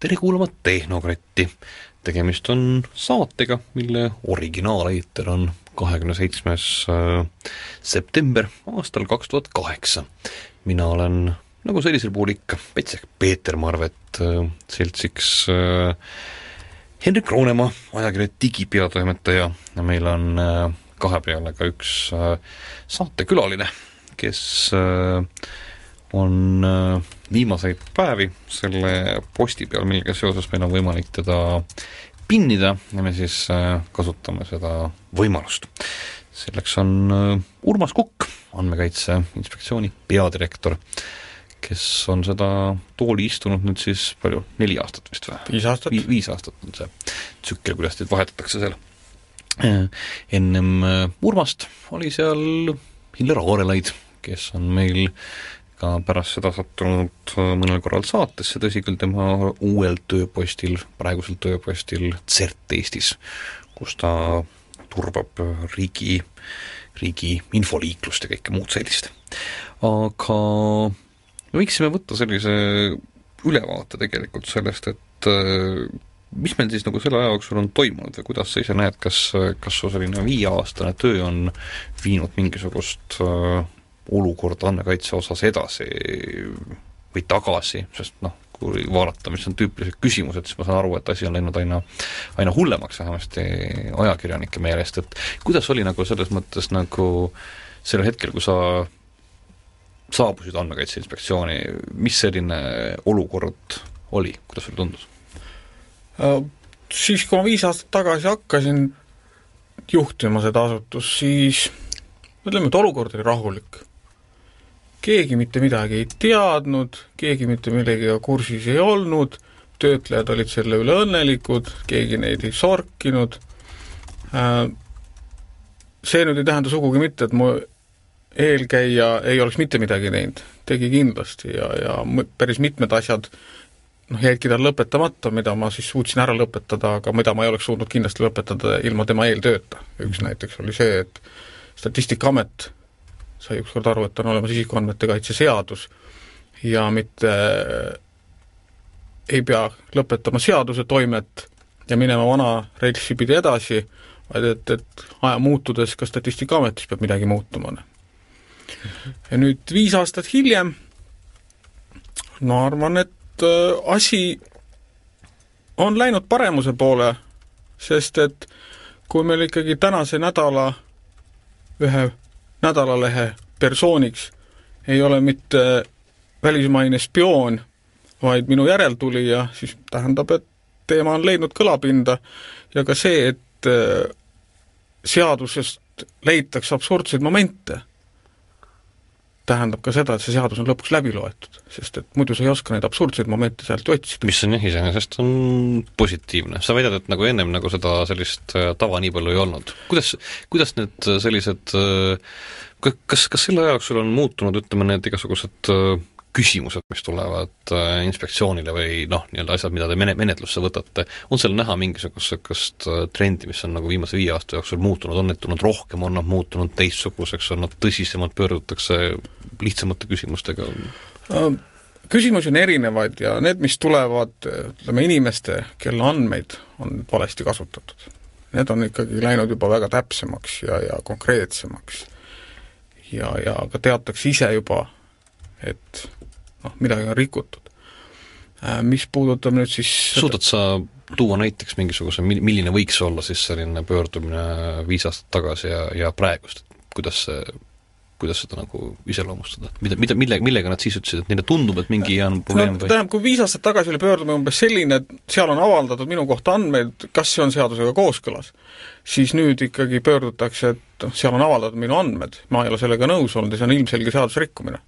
tere kuulama Tehnokratti. Tegemist on saatega, mille originaaleeter on 27. september aastal 2008. Mina olen, nagu sellisel puhul ikka, Petsek Peeter Marvet, seltsiks Henrik Roonemaa, ajakirja digipeatoimetaja, ja meil on kahe peale ka üks saatekülaline, kes on viimaseid päevi selle posti peal, millega seoses meil on võimalik teda pinnida ja me siis kasutame seda võimalust. Selleks on Urmas Kukk, Andmekaitse Inspektsiooni peadirektor, kes on seda tooli istunud nüüd siis palju, 4 aastat vist või? 5 aastat. 5 aastat on see tsükkel, kuidas teid vahetatakse seal. Ennem Urmast oli seal Hillar Aarelaid, kes on meil ka pärast seda sattunud mõnel korral saatesse, tõsi küll tema uuel tööpostil, praegusel tööpostil CERT Eestis, kus ta turbab riigi infoliiklust ja kõike muud sellist. Aga me võiksime võtta sellise ülevaate tegelikult sellest, et mis meil siis nagu selle aja jooksul on toimunud või kuidas sa ise näed, kas su selline 5-aastane töö on viinud mingisugust olukorda andmekaitse osas edasi või tagasi, sest kui vaadata, mis on tüüpilised küsimused, siis ma saan aru, et asi on läinud aina hullemaks vähemasti ajakirjanike meelest, et kuidas oli nagu selles mõttes nagu sellel hetkel, kui sa saabusid Andmekaitse Inspektsiooni, mis selline olukord oli, kuidas sulle tundus? Siis, kui ma 5 aastat tagasi hakkasin juhtima seda asutust, siis mõtleme, et olukord oli rahulik. Keegi mitte midagi ei teadnud, keegi mitte millegagi kursis ei olnud, töötlejad olid selle üle õnnelikud, keegi neid ei sorkinud. See nüüd ei tähenda sugugi mitte, et mu eelkäija ei oleks mitte midagi teinud, tegi kindlasti ja päris mitmed asjad jäidki tal lõpetamata, mida ma siis suutsin ära lõpetada, aga mida ma ei oleks suutnud kindlasti lõpetada ilma tema eeltööta. Üks näiteks oli see, et Statistikaamet sai ükskord aru, et on olemas isikuandmete kaitse seadus ja mitte ei pea lõpetama seaduse toimet ja minema vana reilsi pidi edasi, vaid et aja muutudes ka Statistikaametis peab midagi muutuma. Ja nüüd 5 aastat hiljem ma arvan, et asi on läinud paremuse poole, sest et kui meil ikkagi tänase nädala ühe nädalalehe persooniks ei ole mitte välismaine spioon, vaid minu järeltulija, siis tähendab, et teema on leidnud kõlapinda ja ka see, et seadusest leitakse absurdseid momente, tähendab ka seda, et see seadus on lõpuks läbi loetud, sest et muidu sa ei oska neid absurdseid momente sealt otsida. Mis on iseenesest on positiivne. Sa väidad, et nagu ennem nagu seda sellist tava nii palju ei olnud. Kuidas need sellised, kas selle aja jooksul on muutunud, ütleme, need igasugused küsimused, mis tulevad inspektsioonile või nii-öelda asjad, mida te menetlusse võtate, on seal näha mingisugust trendi, mis on nagu viimase 5 aasta jooksul muutunud, on need tulnud rohkem, on nad muutunud teistsuguseks, on nad tõsisemalt, pöördutakse lihtsamate küsimustega? Küsimusi on erinevaid ja need, mis tulevad inimeste, kelle andmeid on valesti kasutatud, need on ikkagi läinud juba väga täpsemaks ja konkreetsemaks ja ka teatakse ise juba, et midagi on rikutud. Mis puudutab nüüd siis... Suudad sa tuua näiteks mingisuguse, milline võiks olla siis selline pöördumine 5 aastat tagasi ja praegust? Kuidas seda nagu iseloomustada? Millega nad siis ütlesid, et neile tundub, et mingi on probleem? Tähendab, kui 5 aastat tagasi oli pöördumine umbes selline, et seal on avaldatud minu kohta andmeid, kas see on seadusega kooskõlas, siis nüüd ikkagi pöördutakse, et seal on avaldatud minu andmed, ma ei ole sellega nõus olnud ja see on ilmselge seadusrikkumine.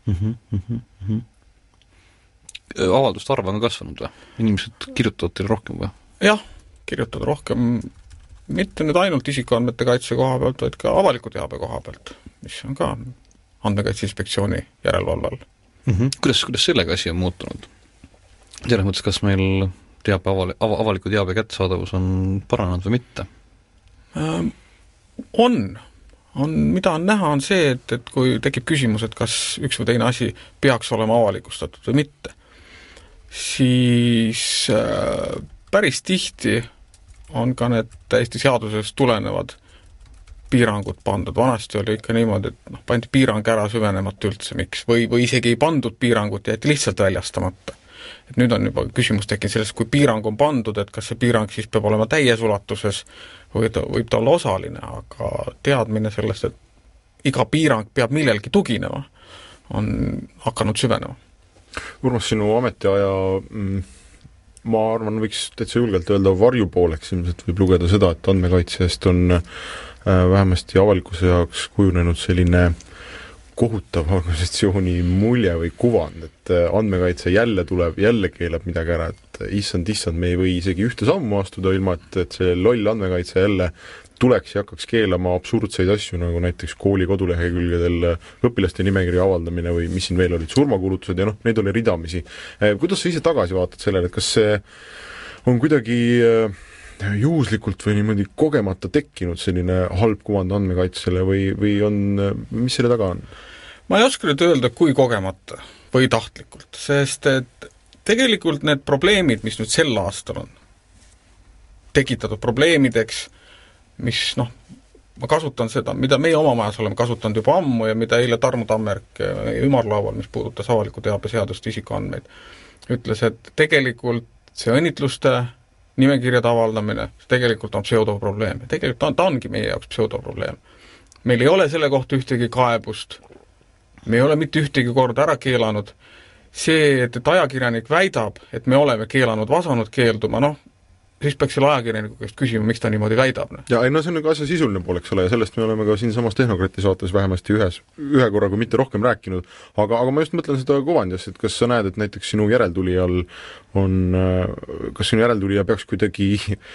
Avalduste arv on kasvanud või? Inimesed kirjutavad teile rohkem või? Jah, kirjutavad rohkem, mitte nüüd ainult isikuandmete kaitse koha pealt, vaid ka avaliku teabe koha pealt, mis on ka Andmekaitse Inspektsiooni järelevalve all. Kuidas sellega asi on muutunud? Selles mõttes, kas meil avaliku teabe kättesaadavus on paranenud või mitte? Mida on näha, on see, et kui tekib küsimus, et kas üks või teine asi peaks olema avalikustatud või mitte. siis päris tihti on ka need täiesti seadusest tulenevad piirangud pandud. Vanasti oli ikka niimoodi, et pandi piirang ära süvenemata üldse, miks. Või isegi ei pandud piirangut, jäeti lihtsalt väljastamata. Et nüüd on juba küsimus tekkinud sellest, kui piirang on pandud, et kas see piirang siis peab olema täies ulatuses või võib ta olla osaline, aga teadmine sellest, et iga piirang peab millelgi tuginema, on hakanud süvenema. Urmas, sinu ametiaja, ma arvan, võiks täitsa julgelt öelda varjupooleks, ilmselt võib lugeda seda, et andmekaitse eest on vähemasti avalikkuse jaoks kujunenud selline kohutav organisatsiooni mulje või kuvand, et andmekaitse jälle tuleb, jälle keelab midagi ära, et issand, me ei või isegi ühte sammu astuda ilma, et see loll andmekaitse jälle tuleks ja hakkaks keelama absurdseid asju, nagu näiteks kooli kodulehekülgedel õpilaste nimekirja avaldamine või mis siin veel olid, surmakuulutused ja neid oli ridamisi. Kuidas sa ise tagasi vaatad sellele, et kas see on kuidagi juhuslikult või niimoodi kogemata tekkinud selline halb kuvand andmekaitsele või on, mis selle taga on? Ma ei oska nüüd öelda, kui kogemata või tahtlikult, sest et tegelikult need probleemid, mis nüüd sel aastal on tekitatud probleemideks, mis ma kasutan seda, mida meie oma majas oleme kasutanud juba ammu ja mida eile Tarmo Tammerk ümarlaual, mis puudutas avaliku teabe seadust isikuandmeid, ütles, et tegelikult see õnnitluste nimekirjade avaldamine, tegelikult on pseudoprobleem. Tegelikult ta ongi meie jaoks pseudoprobleem. Meil ei ole selle kohta ühtegi kaebust, me ei ole mitte ühtegi korda ära keelanud. See, et ajakirjanik väidab, et me oleme keelanud, vasanud keelduma, siis peaks selle ajakirjaniku käest küsima, miks ta niimoodi väidab. Ja see on asja sisuline pool, eks ole, ja sellest me oleme ka siin samas Tehnokrati saates vähemasti ühe korra, kui mitte rohkem rääkinud, aga ma just mõtlen seda kuvandist, et kas sa näed, et näiteks sinu järeltulijal kas sinu järeltulija peaks kuidagi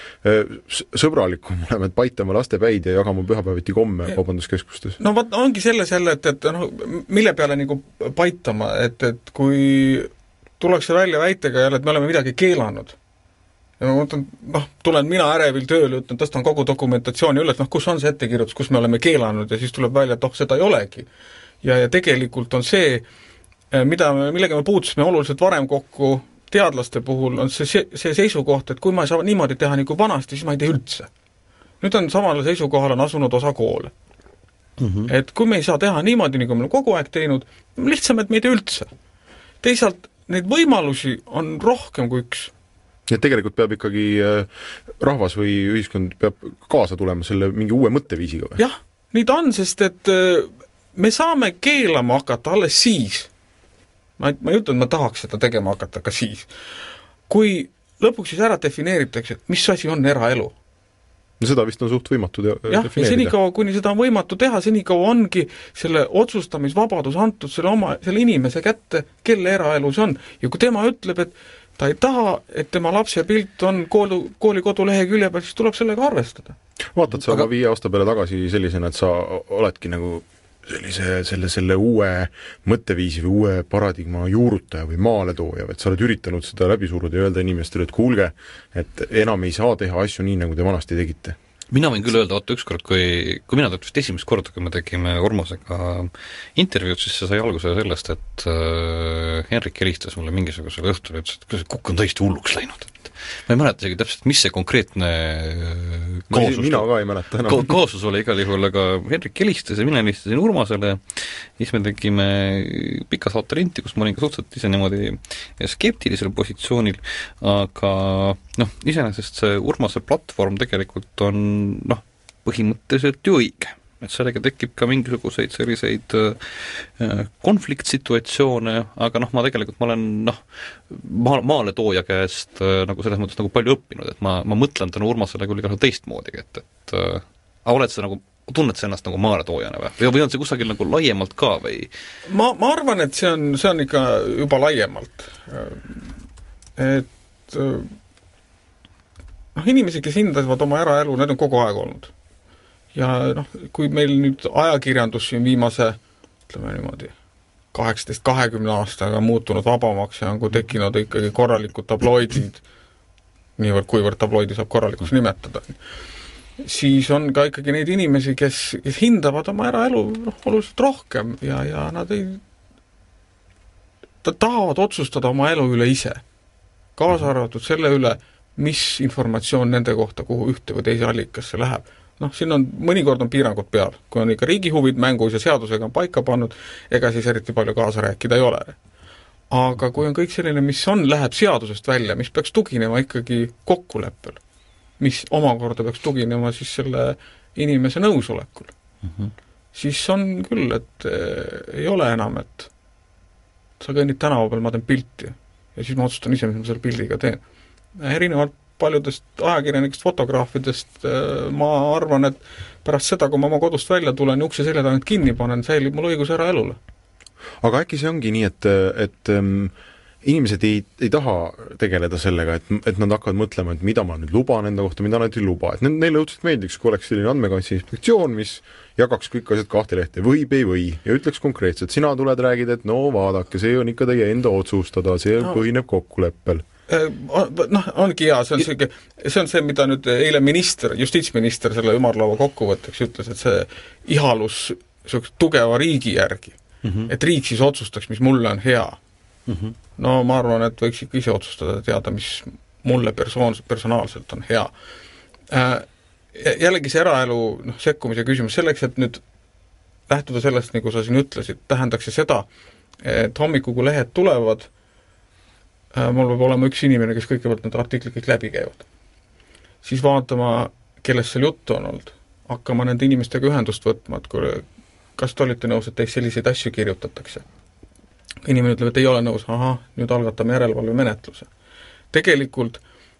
sõbralikum olema, et paitama laste päid ja jagama pühapäeviti komme kaubanduskeskustes? Ongi selles jälle, et mille peale nagu paitama, et kui tullakse välja väitega jälle, et me oleme midagi keelanud, ja ma mõtlen, tulen mina ärevil tööle, ütlen, tõstan kogu dokumentatsiooni üles, kus on see ettekirjutus, kus me oleme keelanud ja siis tuleb välja, et seda ei olegi. Ja tegelikult on see, millega me puutusime oluliselt varem kokku teadlaste puhul, on see seisukoht, et kui ma ei saa niimoodi teha nagu vanasti, siis ma ei tee üldse. Nüüd on samale seisukohal on asunud osa koole. Et kui me ei saa teha niimoodi, nagu me kogu aeg teinud, lihtsam, et me ei tee üldse. Teisalt, neid võimalusi on rohkem kui üks. Ja tegelikult peab ikkagi rahvas või ühiskond peab kaasa tulema selle mingi uue mõtteviisiga või? Jah, nii ta on, sest et me saame keelama hakata alles siis. Ma ei ütle, et ma tahaks seda tegema hakata ka siis. Kui lõpuks siis ära defineeritakse, et mis asi on eraelu. No seda vist on suht võimatu defineerida. Ja senikaua, kuni seda on võimatu teha, senikaua ongi selle otsustamisvabadus antud selle inimese kätte, kelle eraelu see on. Ja kui tema ütleb, et ta ei taha, et tema lapse pilt on kooli kodulehekülje peal, siis tuleb sellega arvestada. Vaatad sa aga 5 aasta peale tagasi sellisena, et sa oledki nagu selle uue mõtteviisi või uue paradigma juurutaja või maaletooja, et sa oled üritanud seda läbi suruda ja öelda inimestele, et kuulge, et enam ei saa teha asju nii, nagu te vanasti tegite. Mina võin küll öelda, ükskord, kui mina tõttu esimest korda, kui me tegime Urmasega intervjuud, siis see sai alguse sellest, et Henrik helistas mulle mingisugusel õhtul ja ütles, et kuidas kukk on tõesti hulluks läinud. Ma ei mäleta isegi täpselt, mis see konkreetne mina ka ei mäleta enam. Kaasus oli igal juhul, aga Henrik helistas ja mina helistasin Urmasele ja siis me tegime pika saatelinti, kus ma olin ka suhteliselt ise niimoodi skeptilisel positsioonil, aga iseenesest see Urmase platvorm tegelikult on põhimõtteliselt ju õige. Et sellega tekib ka mingisuguseid selliseid konfliktsituatsioone, aga ma olen maaletooja käest nagu selles mõttes nagu palju õppinud, et ma mõtlen tänu Urmasele küll igal teistmoodi, et oled sa nagu, tunned sa ennast nagu maaletoojana või on see kusagil nagu laiemalt ka või? Ma arvan, et see on ikka juba laiemalt. Et inimesi, kes hindavad oma eraelu, need on kogu aeg olnud. Ja kui meil nüüd ajakirjandus siin viimase, ütleme niimoodi, 18-20 aastaga muutunud vabamaks ja on kui tekkinud ikkagi korralikud tabloidid, niivõrd kuivõrd tabloidi saab korralikuks nimetada, siis on ka ikkagi neid inimesi, kes hindavad oma eraelu oluliselt rohkem ja nad tahavad otsustada oma elu üle ise. kaasa arvatud selle üle, mis informatsioon nende kohta, kuhu ühte või teise allikasse läheb. Siin on, mõnikord on piirangud peal, kui on ikka riigi huvid mängus ja seadusega on paika pannud, ega siis eriti palju kaasa rääkida ei ole. Aga kui on kõik selline, mis läheb seadusest välja, mis peaks tuginema ikkagi kokkuleppel, mis omakorda peaks tuginema siis selle inimese nõusolekul, siis on küll, et ei ole enam, et sa kõnnid tänava peal, ma teen pilti ja siis ma otsustan ise, mis ma selle pildiga teen. Erinevalt paljudest ajakirjanikest, fotograafidest ma arvan, et pärast seda, kui ma oma kodust välja tulen ja ukse selja tagant kinni panen, säilib mul õigus eraelule. Aga äkki see ongi nii, et inimesed ei taha tegeleda sellega, et nad hakkavad mõtlema, et mida ma nüüd luban enda kohta, mida nad ei luba. Et neile õudselt meeldiks, kui oleks selline andmekaitse inspektsioon, mis jagaks kõik asjad kahte lehte, võib, ei või, ja ütleks konkreetselt, sina tuled, räägid, et no vaadake, see on ikka teie enda otsustada, see põhineb kokkuleppel. Ongi hea, see on see, mida nüüd eile justiitsminister selle ümarlaua kokkuvõtteks ütles, et see ihalus tugeva riigi järgi, et riik siis otsustaks, mis mulle on hea. No ma arvan, et võiks ikka ise otsustada teada, mis mulle personaalselt on hea. Jällegi see eraelu sekkumise küsimus selleks, et nüüd lähtuda sellest, nagu sa siin ütlesid, tähendaks seda, et hommikul, kui lehed tulevad, mul võib olema üks inimene, kes kõigepealt need artiklid kõik läbi käivad. Siis vaatama, kellest seal juttu on olnud. Hakkama nende inimestega ühendust võtma, et kas te olite nõus, et teist selliseid asju kirjutatakse. Inimene ütleb, et ei ole nõus, nüüd algatame järelevalve menetluse. Tegelikult,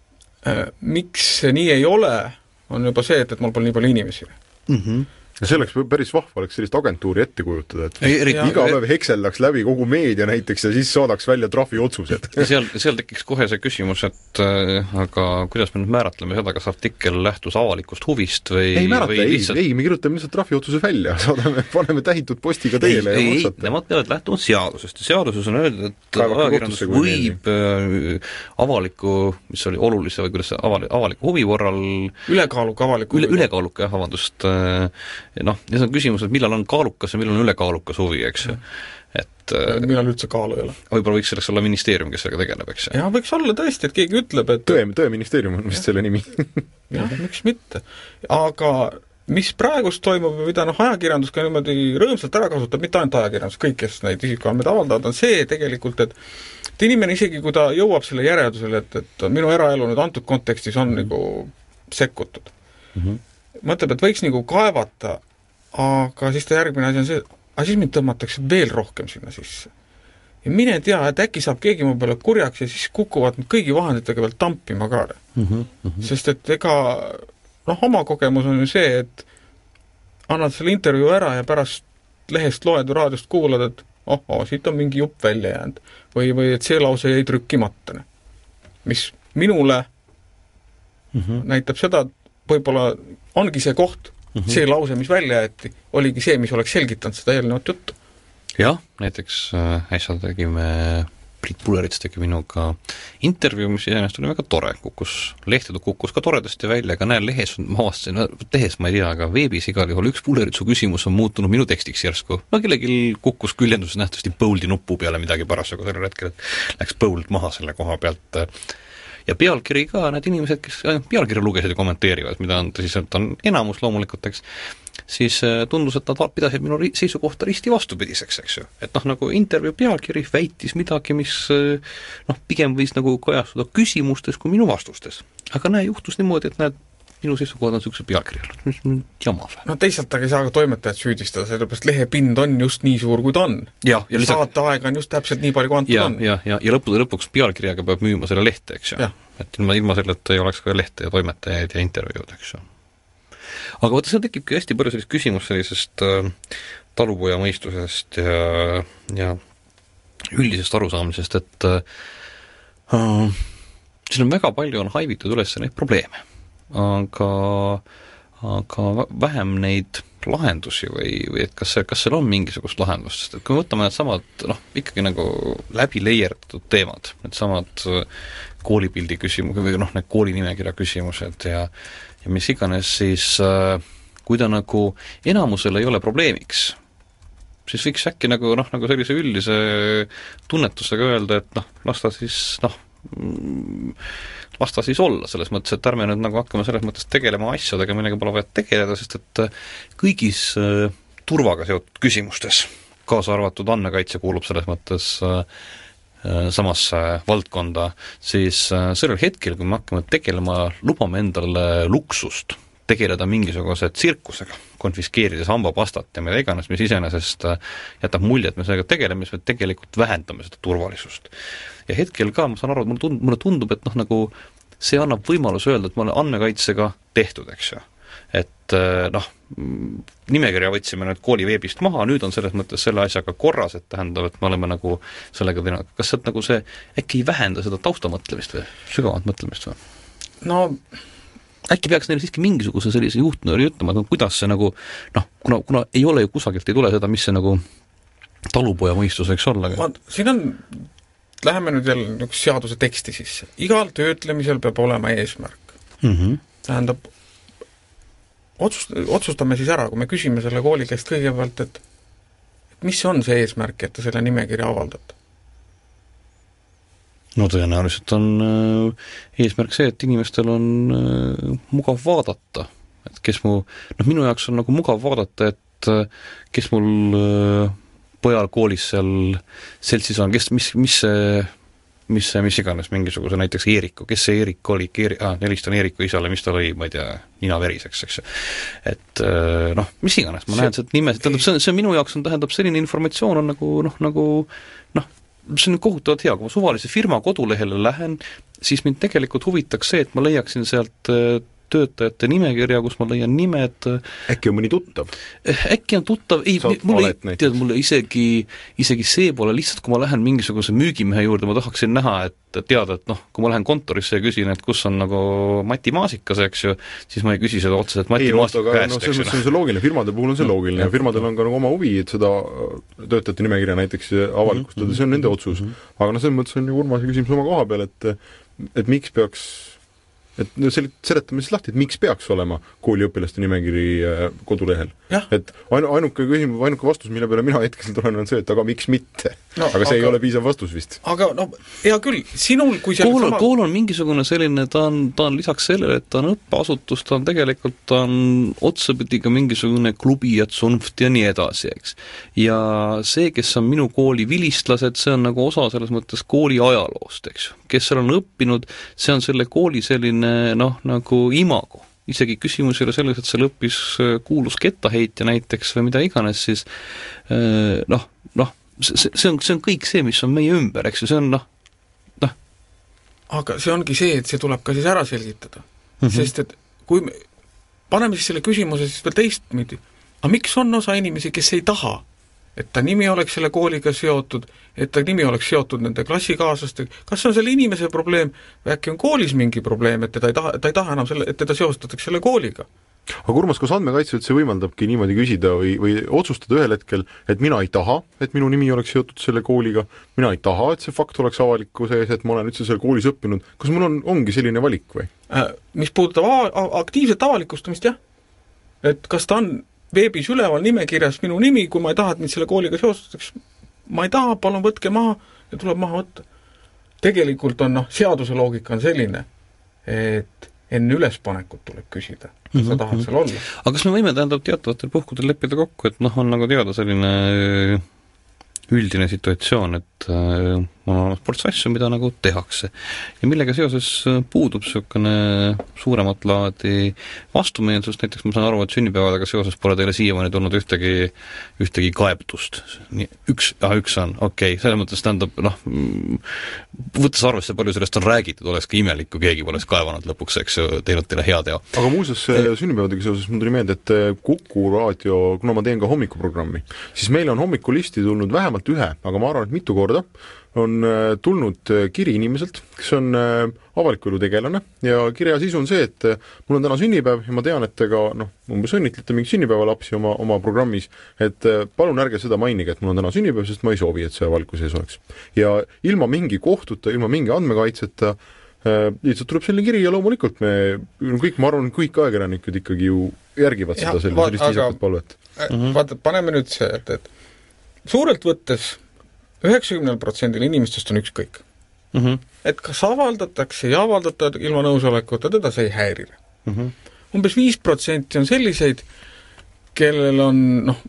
miks see nii ei ole, on juba see, et mul pole nii palju inimesi. Ja selleks päris vahva oleks sellist agentuuri ette kujutada, et iga päev hekseldaks läbi kogu meedia näiteks ja siis saadaks välja trahvi otsused. Seal tekiks kohe see küsimus, et aga kuidas me nüüd määratleme seda, kas artikkel lähtus avalikust huvist või ei määrata, me kirjutame lihtsalt trahvi otsuse välja, paneme tähitud postiga teele ja maksate. Nemad peavad lähtuma seadusest ja seaduses on öeldud, et ajakirjandus võib avaliku, mis oli olulise või kuidas avaliku huvi korral ülekaaluka vabandust, ja see on küsimus, et millal on kaalukas ja millal on ülekaalukas huvi, eks ju. Et millal üldse kaalu ei ole. Võib-olla võiks selleks olla ministeerium, kes sellega tegeleb, eks ju. Ja võiks olla tõesti, et keegi ütleb, et Tõeministeerium on vist selle nimi. Jah, miks mitte. Aga mis praegust toimub ja mida ajakirjandus ka niimoodi rõõmsalt ära kasutab, mitte ainult ajakirjandus, kõik, kes neid isikuandmeid avaldavad, on see tegelikult, et inimene isegi, kui ta jõuab selle järeldusele, et minu eraelu nüüd antud kontekstis on nagu sekkutud. Mõtleb, et võiks nagu kaevata, aga siis ta järgmine asi on see, siis mind tõmmatakse veel rohkem sinna sisse. Ja mine tea, et äkki saab keegi mu peale kurjaks ja siis kukuvad kõigi vahenditega veel tampima ka. Sest et oma kogemus on ju see, et annad selle intervjuu ära ja pärast lehest loed või raadiost kuulad, et siit on mingi jupp välja jäänud. Või et see lause jäi trükkimata. Mis minule näitab seda, võib-olla ongi see koht, see lause, mis välja jäeti, oligi see, mis oleks selgitanud seda eelnevat juttu. Jah, näiteks äsja tegime, Priit Pulerits tegi minuga intervjuu, mis iseenesest oli väga tore, lehtedu kukkus ka toredasti välja, aga näen lehes, ma avastasin, lehes ma ei tea, aga veebis igal juhul üks Puleritsu küsimus on muutunud minu tekstiks järsku. Kellelgi kukkus küljenduses nähtavasti boldi nupu peale midagi parasjagu sellel hetkel, et läks bold maha selle koha pealt. Ja pealkiri ka, need inimesed, kes pealkirja lugesid ja kommenteerivad, mida on tõsiselt on enamus loomulikult, siis tundus, et nad pidasid minu seisukohta risti vastupidiseks, eks ju. Et nagu intervjuu pealkiri väitis midagi, mis pigem võis nagu kajastuda küsimustes kui minu vastustes. Aga juhtus niimoodi, et minu seisukohad on niisuguse pealkirjal, mis on jama või? Teisalt aga ei saa ka toimetajat süüdistada, sellepärast lehepind on just nii suur, kui ta on. Ja saateaega on just täpselt nii palju, kui antud on. Ja lõpuks pealkirjaga peab müüma selle lehte, eks ju. Et ilma selleta ei oleks ka lehte ja toimetajaid ja intervjuud, eks ju. Aga vaata, seal tekibki hästi palju sellist küsimus sellisest talupoja mõistusest ja üldisest arusaamisest, et siin on väga palju haivitud üles neid probleeme. Aga vähem neid lahendusi või et kas seal on mingisugust lahendust, sest et kui me võtame need samad, ikkagi nagu läbi leierdatud teemad, need samad koolipildi küsimused või need koolinimekirja küsimused ja mis iganes, siis kui ta nagu enamusel ei ole probleemiks, siis võiks äkki nagu sellise üldise tunnetusega öelda, et las ta siis las ta siis olla, selles mõttes, et ärme nüüd nagu hakkame selles mõttes tegelema asjadega, millega pole vaja tegeleda, sest et kõigis turvaga seotud küsimustes, kaasa arvatud andmekaitse kuulub selles mõttes samasse valdkonda, siis sellel hetkel, kui me hakkame tegelema, lubame endale luksust tegeleda mingisuguse tsirkusega, konfiskeerides hambapastat ja mida iganes, mis iseenesest jätab mulje, et me sellega tegeleme, siis me tegelikult vähendame seda turvalisust. Ja hetkel ka, ma saan aru, et mulle tundub, et nagu see annab võimaluse öelda, et ma olen andmekaitsega tehtud, eks ju. Et nimekirja võtsime nüüd kooli veebist maha, nüüd on selles mõttes selle asjaga korras, et tähendab, et me oleme nagu sellega teinud. Kas see, nagu see äkki ei vähenda seda taustamõtlemist või sügavat mõtlemist või? No äkki peaks neile siiski mingisuguse sellise juhtnööri ütlema, et kuidas see nagu, kuna ei ole ju kusagilt, ei tule seda, mis see nagu talupoja mõistus võiks olla. Siin on, läheme nüüd jälle seaduse teksti sisse. Igal töötlemisel peab olema eesmärk. Tähendab, otsustame siis ära, kui me küsime selle kooli käest kõigepealt, et mis on see eesmärk, et ta selle nimekirja avaldab? No tõenäoliselt on eesmärk see, et inimestel on mugav vaadata. Et kes minu jaoks on nagu mugav vaadata, et kes mul pojal koolis seal seltsis on, mis iganes mingisuguse näiteks Eeriku, kes see Eerik oli, helistan Eeriku isale, mis ta lõi, ma ei tea, nina veriseks, eks. Et mis iganes, ma näen seda nime, tähendab, see minu jaoks tähendab selline informatsioon on nagu see on kohutavalt hea, kui ma suvalise firma kodulehele lähen, siis mind tegelikult huvitaks see, et ma leiaksin sealt töötajate nimekirja, kus ma leian nimed. Äkki on mõni tuttav? Äkki on tuttav, mulle isegi see pole lihtsalt, kui ma lähen mingisuguse müügimehe juurde, ma tahaksin näha, et teada, et kui ma lähen kontorisse ja küsin, et kus on nagu Mati Maasikas, eks ju, siis ma ei küsi seda otseselt Mati Maasika käest, eks ju. See on see loogiline, firmade puhul on see loogiline ja firmadel on ka nagu oma huvi, et seda töötajate nimekirja näiteks avalikustada, see on nende otsus. Aga selles mõttes on ju Urmase küsimus oma koha peal, et miks peaks seletame siis lahti, et miks peaks olema kooliõpilaste nimekiri kodulehel. Et ainuke vastus, mille peale mina hetkel tulen, on see, et aga miks mitte. Aga see ei ole piisav vastus vist. Aga hea küll, sinul kui kool on mingisugune selline, ta on lisaks sellele, et ta on õppeasutus, ta on tegelikult otsapidi ka mingisugune klubi ja tsunft ja nii edasi, eks. Ja see, kes on minu kooli vilistlased, see on nagu osa selles mõttes kooli ajaloost, eks. Kes seal on õppinud, see on selle kooli selline nagu imago. Isegi küsimus ei ole selles, et seal õppis kuulus kettaheitja näiteks või mida iganes, siis see on kõik see, mis on meie ümber, eks ju, see on Aga see ongi see, et see tuleb ka siis ära selgitada. Sest et kui me paneme siis selle küsimuse siis veel teistmidi, aga miks on osa inimesi, kes ei taha, et ta nimi oleks selle kooliga seotud, et ta nimi oleks seotud nende klassikaaslaste, kas see on selle inimese probleem või äkki on koolis mingi probleem, et ta ei taha enam et teda seostatakse selle kooliga? Aga Urmas, kas andmekaitse üldse võimaldabki niimoodi küsida või otsustada ühel hetkel, et mina ei taha, et minu nimi oleks seotud selle kooliga, mina ei taha, et see fakt oleks avaliku sees, et ma olen üldse selle koolis õppinud, kas mul ongi selline valik või? Mis puudutab aktiivset avalikustamist, jah. Et kas ta on veebis üleval nimekirjas minu nimi, kui ma ei taha, et mind selle kooliga seostataks, ma ei taha, palun võtke maha ja tuleb maha võtta. Tegelikult on, seaduse loogika on selline, et enne ülespanekut tuleb küsida, kas sa tahad seal olla. Aga kas me võime teatavatel puhkudel leppida kokku, et on nagu teada selline üldine situatsioon, et on ports asju, mida nagu tehakse. Ja millega seoses puudub niisugune suuremat laadi vastumeelsust, näiteks ma saan aru, et sünnipäevadega seoses pole teile siiamaani tulnud ühtegi kaebtust. Üks on, okei, selles mõttes tähendab, võttes arvesse, palju sellest on räägitud, oleks ka imelik, kui keegi poleks kaevanud lõpuks, eks ju, teinud teile hea teo. Aga muuseas, sünnipäevadega seoses mul tuli meelde, et Kuku raadio, kuna ma teen ka hommikuprogrammi, siis meil on hommikulisti tulnud vähemalt ühe, aga ma arvan, et mitu korda on tulnud kiri inimeselt, kes on avaliku elu tegelane ja kirja sisu on see, et mul on täna sünnipäev ja ma tean, et te ka umbes õnnitlete mingi sünnipäevalapsi oma programmis, et palun ärge seda mainige, et mul on täna sünnipäev, sest ma ei soovi, et see avaliku sees oleks. Ja ilma mingi kohtuta, ilma mingi andmekaitseta lihtsalt tuleb selline kiri ja loomulikult ma arvan, kõik ajakirjanikud ikkagi ju järgivad seda sellist viisakat palvet. Vaata, paneme nüüd see, et suurelt võttes 90% inimestest on ükskõik. et kas avaldatakse ja avaldata ilma nõusolekuta, teda see ei häiri. Umbes 5% on selliseid, kellel on,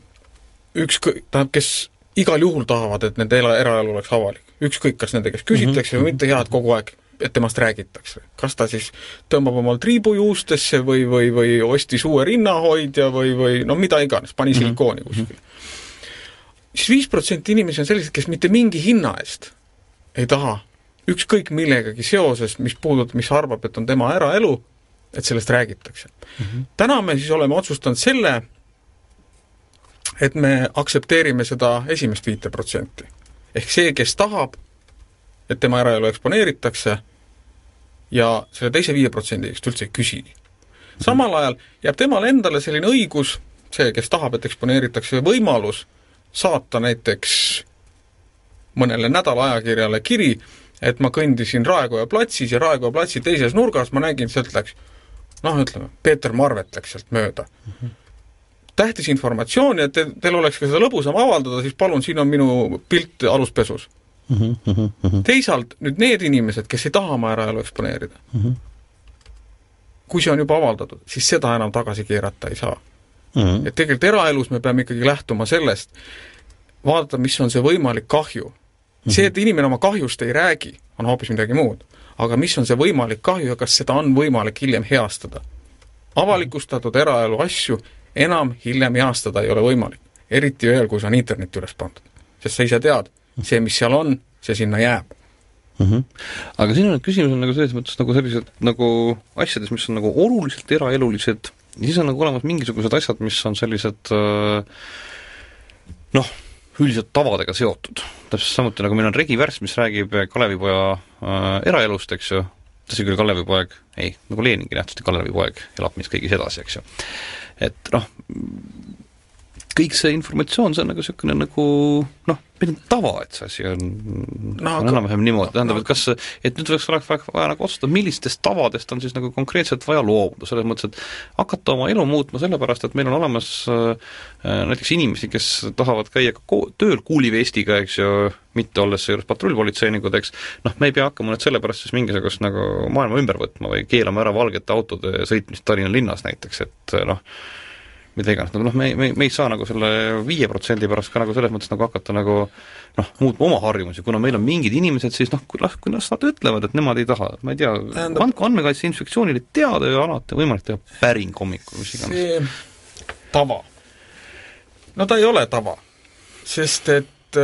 kes igal juhul tahavad, et nende eraelu oleks avalik. Ükskõik, kas nende, kes küsitakse või mitte, et kogu aeg, et temast räägitakse. Kas ta siis tõmbab omal triibujuustesse või ostis uue rinnahoidja või mida iganes, pani silikooni kuskil. Siis 5% inimesi on sellised, kes mitte mingi hinna eest ei taha ükskõik millegagi seoses, mis arvab, et on tema eraelu, et sellest räägitakse. Täna me siis oleme otsustanud selle, et me aksepteerime seda esimest 5%. Ehk see, kes tahab, et tema eraelu eksponeeritakse ja selle teise 5% üldse ei küsi. Samal ajal jääb temal endale selline õigus, see, kes tahab, et eksponeeritakse, võimalus saata näiteks mõnele nädalaajakirjale kiri, et ma kõndisin Raekoja platsis ja Raekoja platsi teises nurgas, ma nägin, sealt läks, ütleme, Peeter Marvet läks sealt mööda. Tähtis informatsioon ja teil oleks ka seda lõbusam avaldada, siis palun, siin on minu pilt aluspesus. Teisalt nüüd need inimesed, kes ei taha oma eraelu eksponeerida, kui see on juba avaldatud, siis seda enam tagasi keerata ei saa. Et tegelikult eraelus me peame ikkagi lähtuma sellest, vaadata, mis on see võimalik kahju. See, et inimene oma kahjust ei räägi, on hoopis midagi muud. Aga mis on see võimalik kahju ja kas seda on võimalik hiljem heastada? Avalikustatud eraelu asju enam hiljem heastada ei ole võimalik. Eriti veel, kui see on interneti üles pandud. Sest sa ise tead, see, mis seal on, see sinna jääb. Aga siin on küsimus on nagu selles mõttes nagu sellised nagu asjades, mis on nagu oluliselt eraelulised ja siis on nagu olemas mingisugused asjad, mis on sellised üldiselt tavadega seotud. Täpselt samuti nagu meil on Regi Värs, mis räägib Kalevipoja eraelust, eks ju. Tõsi küll Kalevipoeg, nagu Leningi nähtavasti Kalevipoeg elab meis kõigis edasi, eks ju. Et kõik see informatsioon, see on nagu selline nagu, meil on tava, et see asi on enam-vähem niimoodi. Tähendab, et nüüd võiks vaja nagu otsustada, millistest tavadest on siis nagu konkreetselt vaja loobuda. Selles mõttes, et hakata oma elu muutma sellepärast, et meil on olemas näiteks inimesi, kes tahavad käia tööl kuulivestiga, eks ju, mitte olles seejuures patrullpolitseinikud, eks. Me ei pea hakkama nüüd sellepärast siis mingisugust nagu maailma ümber võtma või keelama ära valgete autode sõitmist Tallinna linnas näiteks, et mida iganes. Me ei saa nagu selle 5% pärast ka nagu selles mõttes nagu hakata nagu muutma oma harjumusi, kuna meil on mingid inimesed, siis kui nad ütlevad, et nemad ei taha, ma ei tea, andmekaitse inspektsioonile teada ja alati võimalik teha päring hommikul, mis iganes. See tava. Ta ei ole tava, sest et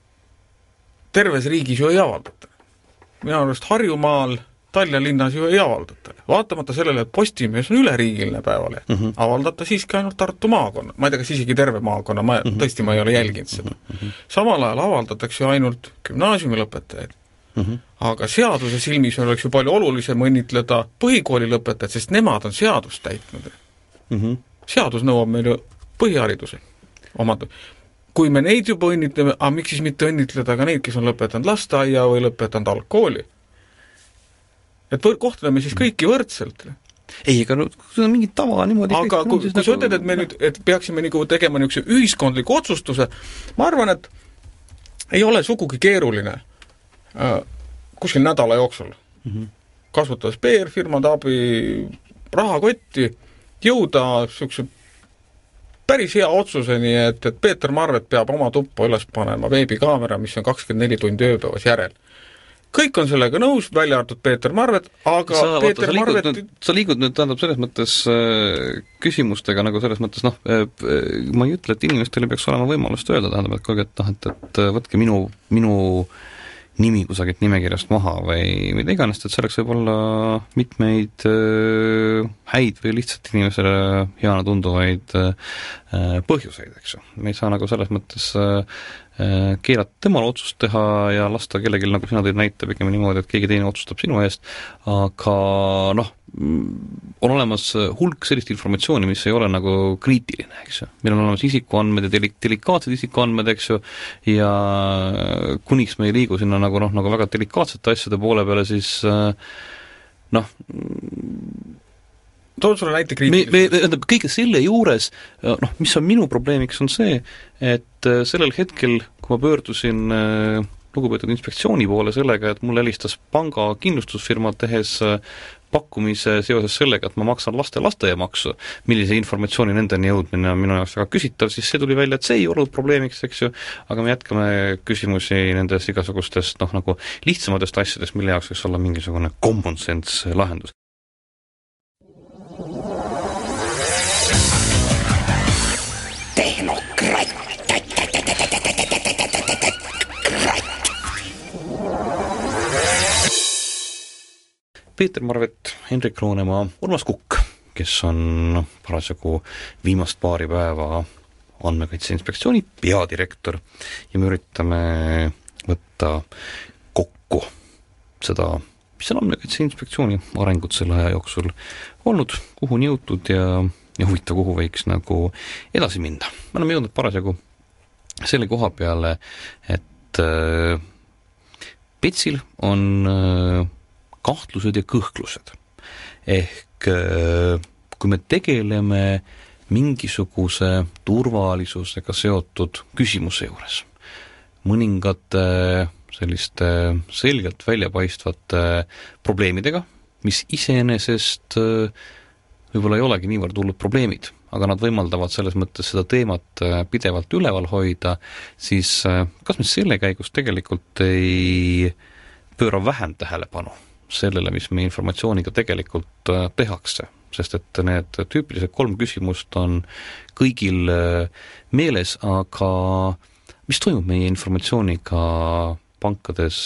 terves riigis ju ei avaldata. Minu arust Harjumaal, Tallinna linnas ju ei avaldata. Vaatamata sellele, et Postimees on üleriigiline päevale, avaldata siiski ainult Tartu maakonna. Ma ei tea, kas isegi terve maakonna, tõesti ma ei ole jälginud seda. Samal ajal avaldatakse ju ainult gümnaasiumi lõpetajaid. Aga seaduse silmis oleks ju palju olulisem õnnitleda põhikooli lõpetajad, sest nemad on seadust täitnud. Seadus nõuab meil ju põhihariduse. Kui me neid juba õnnitleme, miks siis mitte õnnitleda ka neid, kes on lõpetanud lasteaia või lõpetanud algkooli? Et kohtleme siis kõiki võrdselt. Ei, aga see on mingi tava niimoodi. Aga kui sa ütled, et me nüüd peaksime tegema niisuguse ühiskondliku otsustuse, ma arvan, et ei ole sugugi keeruline kuskil nädala jooksul kasutades PR-firmade abi rahakotti jõuda niisuguse päris hea otsuseni, et Peeter Marvet peab oma tuppa üles panema veebikaamera, mis on 24 tundi ööpäevas järel. Kõik on sellega nõus, välja arvatud Peeter Marvet, aga sa liigud nüüd, tähendab, selles mõttes küsimustega nagu selles mõttes, ma ei ütle, et inimestele peaks olema võimalust öelda, tähendab, et võtke minu nimi kusagilt nimekirjast maha või mida iganes, et selleks võib olla mitmeid häid või lihtsalt inimesele heana tunduvaid põhjuseid, eks ju. Me ei saa nagu selles mõttes keelata temal otsust teha ja lasta kellelgi, nagu sina tõid näita, pigem niimoodi, et keegi teine otsustab sinu eest, aga on olemas hulk sellist informatsiooni, mis ei ole nagu kriitiline, eks ju. Meil on olemas isikuandmed ja delikaatsed isikuandmed, eks ju, ja kuniks me ei liigu sinna nagu väga delikaatsete asjade poole peale, siis toon sulle näite kriitiline. Kõige selle juures, mis on minu probleemiks, on see, et sellel hetkel, kui ma pöördusin lugupeetud inspektsiooni poole sellega, et mulle helistas panga kindlustusfirma tehes pakkumise seoses sellega, et ma maksan laste lasteaiamaksu, millise informatsiooni nendeni jõudmine on minu jaoks väga küsitav, siis see tuli välja, et see ei olnud probleemiks, eks ju, aga me jätkame küsimusi nendes igasugustest nagu lihtsamatest asjadest, mille jaoks võiks olla mingisugune common sense lahendus. Tehnokratt. Peeter Marvet, Henrik Roonemaa, Urmas Kukk, kes on parasjagu viimast paari päeva Andmekaitse Inspektsiooni peadirektor ja me üritame võtta kokku seda, mis on Andmekaitse Inspektsiooni arengut selle aja jooksul olnud, kuhu on jõutud ja huvitav, kuhu võiks edasi minna. Me oleme jõudnud parasjagu selle koha peale, et Petsil on kahtlused ja kõhklused. Ehk kui me tegeleme mingisuguse turvalisusega seotud küsimuse juures, mõningate selliste selgelt väljapaistvate probleemidega, mis iseenesest võib-olla ei olegi niivõrd hullud probleemid, aga nad võimaldavad selles mõttes seda teemat pidevalt üleval hoida, siis kas me selle käigus tegelikult ei pööra vähem tähelepanu sellele, mis meie informatsiooniga tegelikult tehakse, sest et need tüüpilised 3 küsimust on kõigil meeles, aga mis toimub meie informatsiooniga pankades,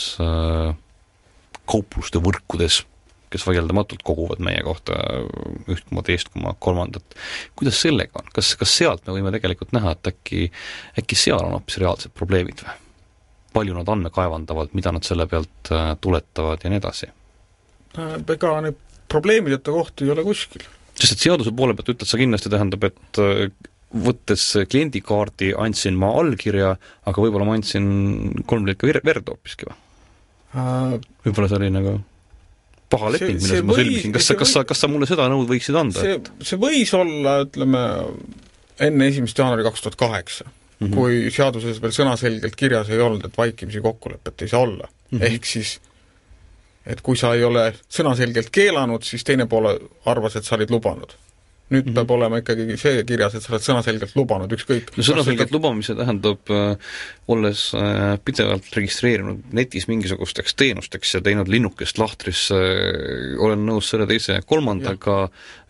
kaupluste võrkudes, kes vaieldamatult koguvad meie kohta üht koma teist koma kolmandat. Kuidas sellega on? Kas sealt me võime tegelikult näha, et äkki seal on hoopis reaalsed probleemid või? Palju nad andmekaevandavad, mida nad selle pealt tuletavad ja nii edasi? Ega need probleemideta kohti ei ole kuskil. Sest et seaduse poole pealt ütled sa kindlasti tähendab, et võttes kliendikaardi andsin ma allkirja, aga võib-olla ma andsin 3 liika verd hoopiski või? Võib-olla see oli nagu paha leping, milles ma sõlmisin. Kas sa mulle seda nõud võiksid anda? See võis olla, ütleme, enne 1. jaanuari 2008, kui seaduses veel sõnaselgelt kirjas ei olnud, et vaikimisi kokkulepet ei saa olla. Ehk siis et kui sa ei ole sõnaselgelt keelanud, siis teine poole arvas, et sa olid lubanud. Nüüd peab olema ikkagi see kirjas, et sa oled sõnaselgelt lubanud, ükskõik. No sõnaselgelt lubamise tähendab, olles pidevalt registreerinud netis mingisugusteks teenusteks ja teinud linnukest lahtris, olen nõus selle teise kolmandaga,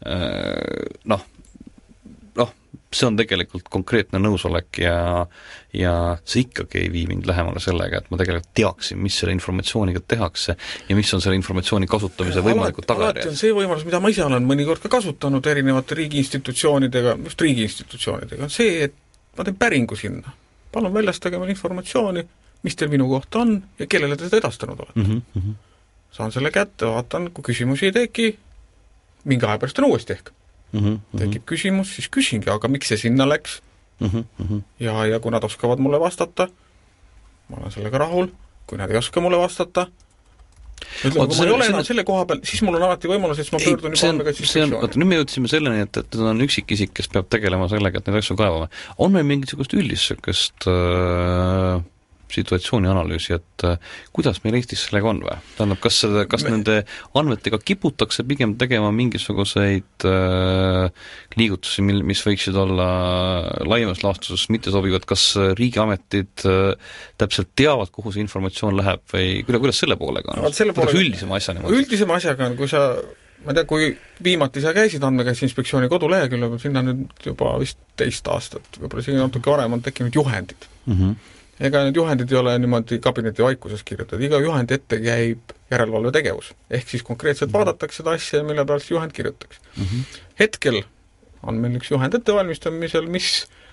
see on tegelikult konkreetne nõusolek ja see ikkagi ei vii mind lähemale sellega, et ma tegelikult teaksin, mis selle informatsiooniga tehakse ja mis on selle informatsiooni kasutamise võimalikud tagajärjed. Alati on see võimalus, mida ma ise olen mõnikord ka kasutanud erinevate riigiinstitutsioonidega, just riigiinstitutsioonidega, on see, et ma teen päringu sinna. Palun väljastage mulle informatsiooni, mis teil minu kohta on ja kellele te seda edastanud olete. Saan selle kätte, vaatan, kui küsimusi ei teki, mingi aja pärast on uuesti ehk. Tekib küsimus, siis küsingi, aga miks see sinna läks? Ja kui nad oskavad mulle vastata, ma olen sellega rahul, kui nad ei oska mulle vastata, ütleme, kui ma ei ole enam selle koha peal, siis mul on alati võimalus, et ma pöördun juba Andmekaitse Inspektsiooni. Nüüd me jõudsime selleni, et on üksikisik, kes peab tegelema sellega, et need asju kaevame. On meil mingisugust üldist situatsiooni analüüsi, et kuidas meil Eestis sellega on või? Tähendab, kas nende andmetega kiputakse pigem tegema mingisuguseid liigutusi, mis võiksid olla laiemas laastuses mitte sobivad, kas riigiametid täpselt teavad, kuhu see informatsioon läheb või kuidas selle poolega on? Kuidas üldisema asjani? Üldisema asjaga on, kui sa ma ei tea, kui viimati sa käisid Andmekaitse Inspektsiooni koduleheküljel, sinna nüüd juba vist 2 aastat, võib-olla siin natuke varem on tekkinud juhendid. Ega need juhendid ei ole niimoodi kabineti vaikuses kirjutatud, iga juhend ette käib järelevalve tegevus. Ehk siis konkreetselt vaadatakse seda asja, mille pealt see juhend kirjutatakse. Hetkel on meil üks juhend ettevalmistamisel, mis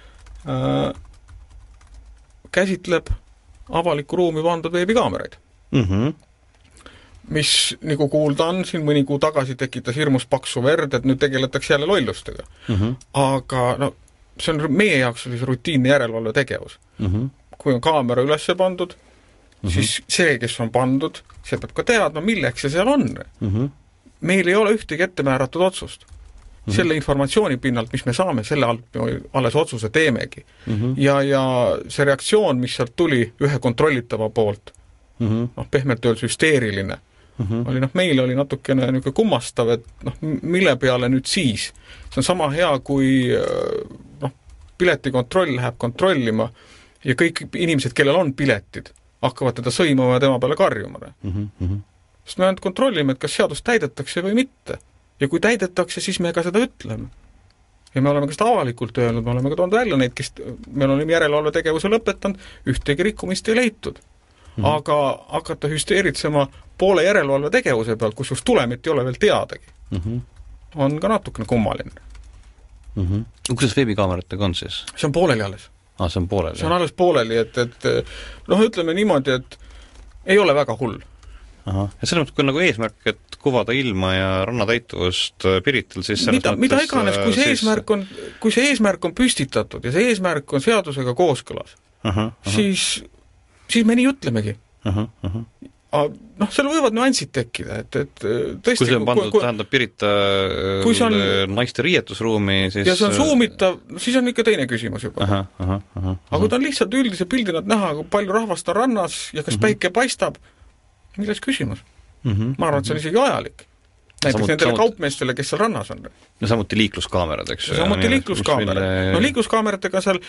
käsitleb avalikku ruumi pandud veebikaameraid. Mis, nagu kuulda on, siin mõni kuu tagasi tekitas hirmus paksu verd, et nüüd tegeletakse jälle lollustega. Aga no, see on meie jaoks sellise rutiinne järelevalve tegevus. Kui on kaamera üles pandud, siis see, kes on pandud, see peab ka teadma, milleks see seal on. Meil ei ole ühtegi ettemääratud otsust. Selle informatsiooni pinnalt, mis me saame, selle alles otsuse teemegi. Ja see reaktsioon, mis sealt tuli ühe kontrollitava poolt, pehmelt öeldes hüsteeriline. Oli meil oli natukene niisugune kummastav, et mille peale nüüd siis? See on sama hea, kui piletikontroll läheb kontrollima ja kõik inimesed, kellel on piletid, hakkavad teda sõimama ja tema peale karjuma. Sest me ainult kontrollime, et kas seadust täidetakse või mitte. Ja kui täidetakse, siis me ka seda ütleme. Ja me oleme ka seda avalikult öelnud, me oleme ka toonud välja neid, kes me oleme järelevalve tegevuse lõpetanud, ühtegi rikkumist ei leitud. Aga hakata hüsteeritsema poole järelevalve tegevuse pealt, kus just tulemit ei ole veel teadagi, on ka natukene kummaline. Kuidas veebikaameratega on siis? See on pooleli alles. See on pooleli? See on alles pooleli, et ütleme niimoodi, et ei ole väga hull. Ja selles mõttes, kui on nagu eesmärk, et kuvada ilma ja rannatäituvust Pirital, siis mida iganes, kui see eesmärk on püstitatud ja see eesmärk on seadusega kooskõlas, siis me nii ütlemegi. Seal võivad nüansid tekkida, et tõesti... Kui see on pandud, tähendab Pirita naiste riietusruumi, siis... Ja see on suumitav, siis on ikka teine küsimus juba. Aga kui ta on lihtsalt üldise pildina näha, kui palju rahvast on rannas ja kas päike paistab, milles küsimus? Ma arvan, et see on isegi ajalik. Näiteks nendele kaupmeestele, kes seal rannas on. No samuti liikluskaamerad, eks? Samuti liikluskaamerad. Liikluskaameratega seal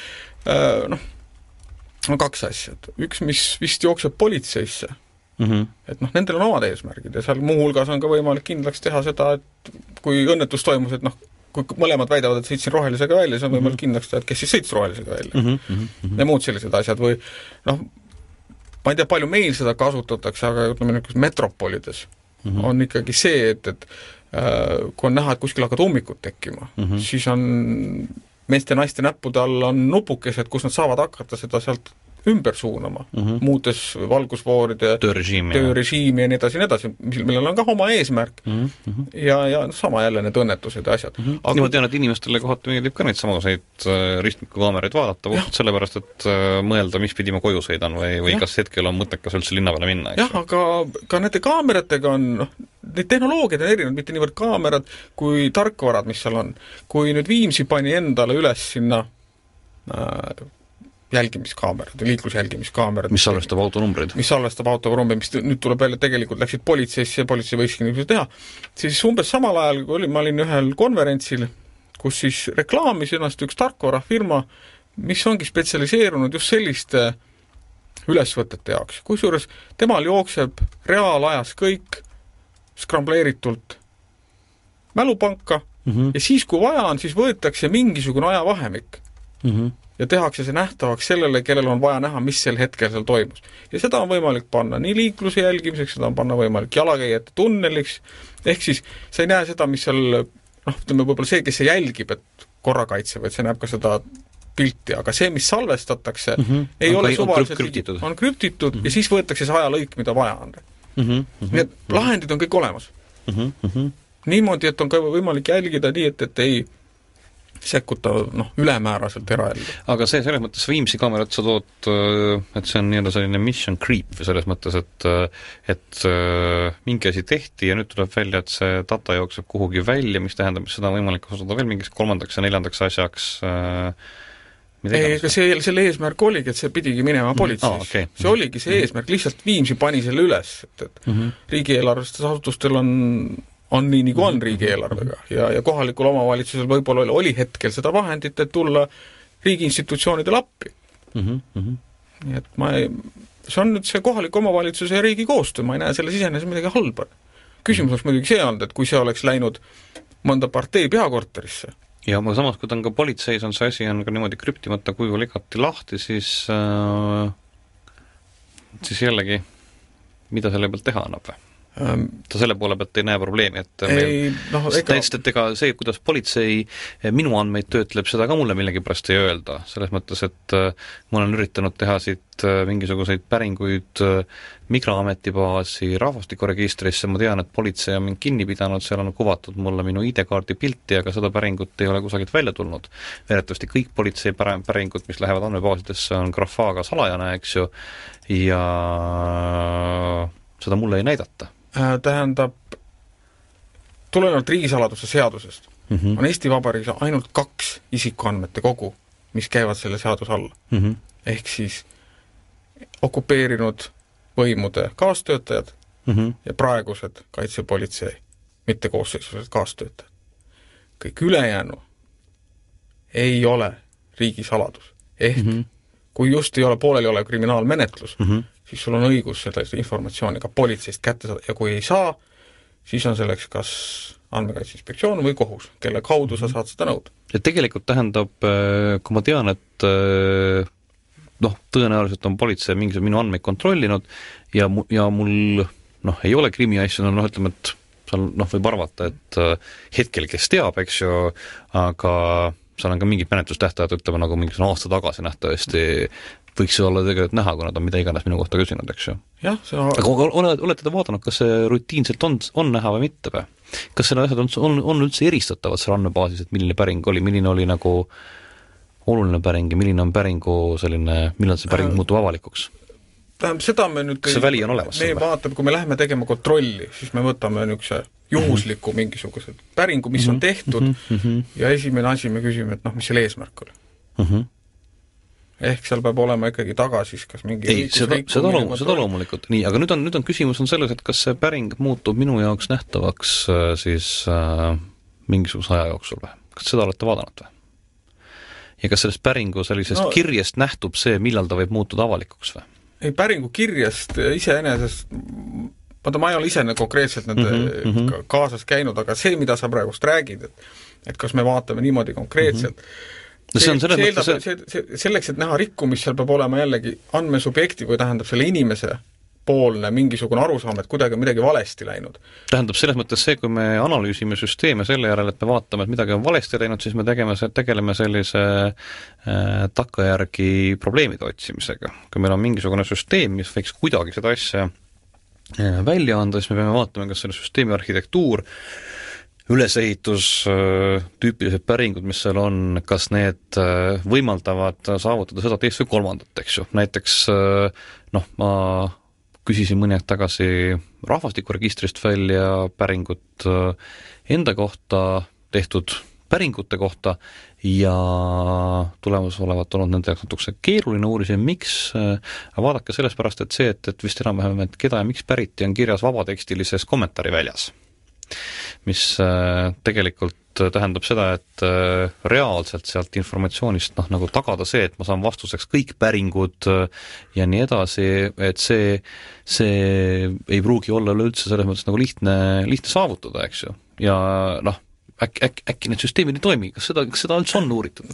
on kaks asja. Üks, mis vist jookseb politseisse, et nendel on omad eesmärgid ja seal muuhulgas on ka võimalik kindlaks teha seda, et kui õnnetus toimus, et kui mõlemad väidavad, et sõitsin rohelisega välja, siis on võimalik kindlaks teha, et kes siis sõits rohelisega välja. Ja muud sellised asjad või ma ei tea, palju meil seda kasutatakse, aga ütleme niisugustes metropolides on ikkagi see, et kui on näha, et kuskil hakkad ummikud tekkima, siis on meeste ja naiste näppude all on nupukesed, kus nad saavad hakata seda sealt ümber suunama, muutes valgusfooride töörežiimi ja nii edasi, millel on ka oma eesmärk ja sama jälle need õnnetused ja asjad. Aga ma tean, et inimestele kohati meeldib ka neid samaseid ristmikukaameraid vaadata, puhtalt sellepärast, et mõelda, mis pidi ma koju sõidan või kas hetkel on mõttekas üldse linna peale minna. Jah, aga ka nende kaameratega on, neid tehnoloogiad on erinevad, mitte niivõrd kaamerad kui tarkvarad, mis seal on. Kui nüüd Viimsi pani endale üles sinna jälgimiskaamerad, liiklusjälgimiskaamerad. Mis salvestab autonumbrid. Mis salvestab autonumbrid, mis nüüd tuleb välja, tegelikult läksid politseisse ja politsei võikski niisuguse teha. Siis umbes samal ajal, kui ma olin ühel konverentsil, kus siis reklaamis ennast üks tarkvarafirma, mis ongi spetsialiseerunud just selliste ülesvõtete jaoks. Kusjuures temal jookseb reaalajas kõik skrambleeritult mälupanka ja siis, kui vaja on, siis võetakse mingisugune ajavahemik. Ja tehakse see nähtavaks sellele, kellel on vaja näha, mis sel hetkel seal toimus. Ja seda on võimalik panna nii liikluse jälgimiseks, seda on panna võimalik jalakäijate tunneliks, ehk siis sa ei näe seda, mis seal, ütleme võib-olla see, kes see jälgib, et korrakaitse, või see näeb ka seda pilti, aga see, mis salvestatakse, ei ole suvaliselt, on krüptitud ja siis võetakse see ajalõik, mida vaja on. Nii et lahendid on kõik olemas. Niimoodi, et on ka võimalik jälgida nii, et ei sekkuta ülemääraselt eraellu. Aga see selles mõttes Viimsi kaamerat sa tood, et see on nii-öelda selline mission creep või selles mõttes, et mingi asi tehti ja nüüd tuleb välja, et see data jookseb kuhugi välja, mis tähendab, et seda on võimalik kasutada veel mingiks kolmandaks ja neljandaks asjaks. Ega selle eesmärk oligi, et see pidigi minema politseis. See oligi see eesmärk, lihtsalt Viimsi pani selle üles, et riigieelarvestes asutustel on nii, nagu on riigieelarvega ja kohalikul omavalitsusel võib-olla oli hetkel seda vahendit, et tulla riigiinstitutsioonidele appi. Nii et see on nüüd see kohaliku omavalitsuse ja riigi koostöö, ma ei näe selles iseenesest midagi halba. Küsimus oleks muidugi see olnud, et kui see oleks läinud mõnda partei peakorterisse. Ja samas, kui ta on ka politseis, on see asi on ka niimoodi krüptimata kujul igati lahti, siis jällegi, mida selle pealt teha annab või? Ta selle poole pealt ei näe probleemi, et ega see, kuidas politsei minu andmeid töötleb, seda ka mulle millegipärast ei öelda. Selles mõttes, et ma olen üritanud teha siit mingisuguseid päringuid Migraameti baasi rahvastikuregistrisse, ma tean, et politsei on mind kinni pidanud, seal on kuvatud mulle minu ID-kaardi pilti, aga seda päringut ei ole kusagilt välja tulnud. Veeretavasti kõik politsei päringud, mis lähevad andmebaasidesse, on grafaaga salajane, eks ju, ja seda mulle ei näidata. Tähendab, tulenevalt riigisaladuse seadusest on Eesti Vabariigis ainult 2 isikuandmete kogu, mis käivad selle seaduse alla. Ehk siis okupeerinud võimude kaastöötajad ja praegused kaitsepolitsei, mitte koosseisulised kaastöötajad. Kõik ülejäänu ei ole riigisaladus. Ehk kui just ei ole pooleli olev kriminaalmenetlus, siis sul on õigus seda informatsiooni ka politseist kätte saada ja kui ei saa, siis on selleks kas Andmekaitse Inspektsioon või kohus, kelle kaudu sa saad seda nõuda. Ja tegelikult tähendab, kui ma tean, et tõenäoliselt on politsei mingisugune minu andmeid kontrollinud ja mul ei ole krimiasju, ütleme, et seal võib arvata, et hetkel, kes teab, eks ju, aga seal on ka mingid menetlustähtajad, ütleme nagu mingisugune aasta tagasi nähtavasti võiks see olla tegelikult näha, kui nad on mida iganes minu kohta küsinud, eks ju. Jah, aga olete te vaadanud, kas see rutiinselt on näha või mitte või? Kas selle asjad on üldse eristatavad seal andmebaasis, et milline päring oli, milline oli nagu oluline päring ja milline on päringu selline, millal see päring muutub avalikuks? Tähendab, seda me nüüd kas see väli on olemas? Me vaatab, kui me läheme tegema kontrolli, siis me võtame niisuguse juhusliku mingisuguse päringu, mis on tehtud ja esimene asi me küsime, et mis selle eesmärk oli. Ehk seal peab olema ikkagi taga siis kas mingi seda loomulikult. Nii, aga nüüd on küsimus on selles, et kas see päring muutub minu jaoks nähtavaks siis mingisuguse aja jooksul või? Kas seda olete vaadanud või? Ja kas sellest päringu sellisest kirjest nähtub see, millal ta võib muutuda avalikuks või? Ei, päringu kirjast iseenesest, ma ei ole ise konkreetselt nende kaasas käinud, aga see, mida sa praegust räägid, et kas me vaatame niimoodi konkreetselt, selleks, et näha rikkumist, seal peab olema jällegi andmesubjekti või tähendab selle inimese poolne mingisugune arusaam, et kuidagi midagi valesti läinud. Tähendab selles mõttes see, kui me analüüsime süsteeme selle järel, et me vaatame, et midagi on valesti läinud, siis me tegeleme sellise takkajärgi probleemide otsimisega. Kui meil on mingisugune süsteem, mis võiks kuidagi seda asja välja anda, siis me peame vaatama, kas selle süsteemi arhitektuur, ülesehitus, tüüpilised päringud, mis seal on, kas need võimaldavad saavutada seda teist või kolmandat, eks ju. Näiteks, ma küsisin mõni aeg tagasi rahvastikuregistrist välja päringut enda kohta tehtud päringute kohta ja tulemus olevat olnud nende jaoks natukese keeruline uurisin, miks, vaadake sellest pärast, et see, et vist enam-vähem, et keda ja miks päriti on kirjas vabatekstilises kommentaari väljas, mis tegelikult tähendab seda, et reaalselt sealt informatsioonist nagu tagada see, et ma saan vastuseks kõik päringud ja nii edasi, et see ei pruugi olla üleüldse selles mõttes nagu lihtne saavutada, eks ju. Ja äkki need süsteemid ei toimi, kas seda üldse on uuritud?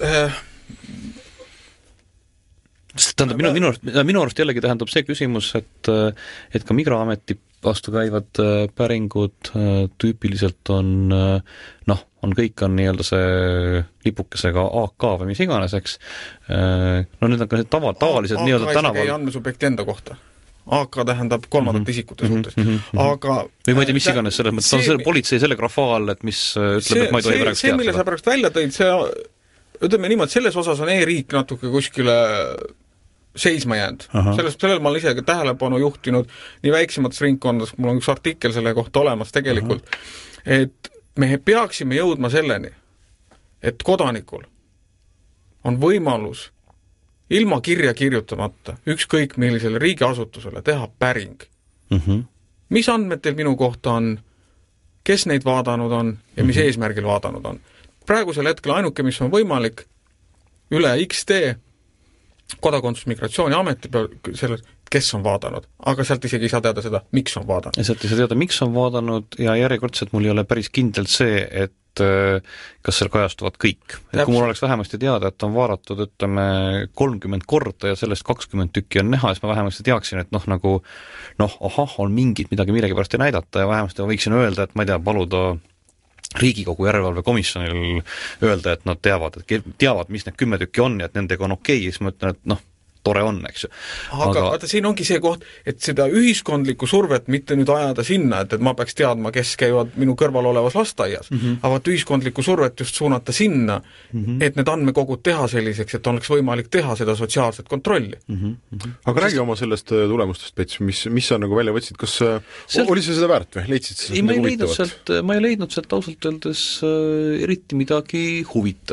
Tähendab, minu arust jällegi tähendab see küsimus, et ka Migraameti vastu käivad päringud tüüpiliselt on kõik on nii-öelda see lipukesega AK või mis iganes, eks. Need on ka tavalised nii-öelda tänaval. AK ei andmesubjekti enda kohta. AK tähendab kolmandat isikute suhtes. Aga või ma ei tea, mis iganes selles mõttes, on see politsei selle grafaal, et mis ütleb, et ma ei tohi praegu see, mille sa praegu välja tõid, see ütleme niimoodi, selles osas on e-riik natuke kuskile seisma jäänud. Sellel ma olen ise tähelepanu juhtinud nii väiksemates ringkondades, mul on üks artikkel selle kohta olemas tegelikult, et me peaksime jõudma selleni, et kodanikul on võimalus ilma kirja kirjutamata ükskõik millisele riigiasutusele teha päring. Mis andmed teil minu kohta on, kes neid vaadanud on ja mis eesmärgil vaadanud on. Praegusel hetkel ainuke, mis on võimalik üle XD Kodakondsusmigratsiooni ameti selles, kes on vaadanud, aga sealt isegi ei saa teada seda, miks on vaadanud. Ja sealt ei saa teada, miks on vaadanud ja järjekordselt mul ei ole päris kindel see, et kas seal kajastuvad kõik. Et kui mul oleks vähemasti teada, et on vaadatud, ütleme, 30 korda ja sellest 20 tükki on näha, siis ma vähemasti teaksin, et on mingid midagi millegipärast ei näidata ja vähemasti ma võiksin öelda, et ma ei tea, paluda Riigikogu järelevalvekomisjonil öelda, et nad teavad, mis need 10 tükki on ja et nendega on okei, siis ma ütlen, et tore on, eks ju. Aga vaata, siin ongi see koht, et seda ühiskondlikku survet mitte nüüd ajada sinna, et ma peaks teadma, kes käivad minu kõrval olevas lastaias, aga vaata ühiskondlikku survet just suunata sinna, et need andmekogud teha selliseks, et oleks võimalik teha seda sotsiaalset kontrolli. Aga räägi oma sellest tulemustest, Pets, mis sa nagu välja võtsid, kas oli see seda väärt või? Leidsid seda huvitavat? Ma ei leidnud sealt ausalt öeldes eriti midagi huvitavat.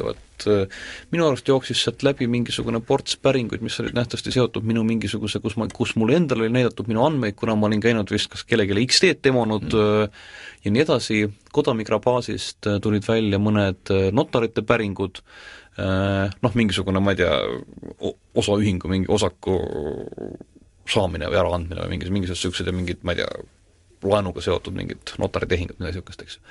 minu arust jooksis sealt läbi mingisugune ports päringuid, mis olid nähtavasti seotud minu mingisuguse, kus mulle endal oli näidatud minu andmeid, kuna ma olin käinud vist kas kellelegi XD-d demonud ja nii edasi. Kodamigra baasist tulid välja mõned notarite päringud, mingisugune, ma ei tea, osaühingu mingi osaku saamine või äraandmine või mingisugused süksed ja mingid, ma ei tea, laenuga seotud mingid notaritehingud, midagi niisugust, eks.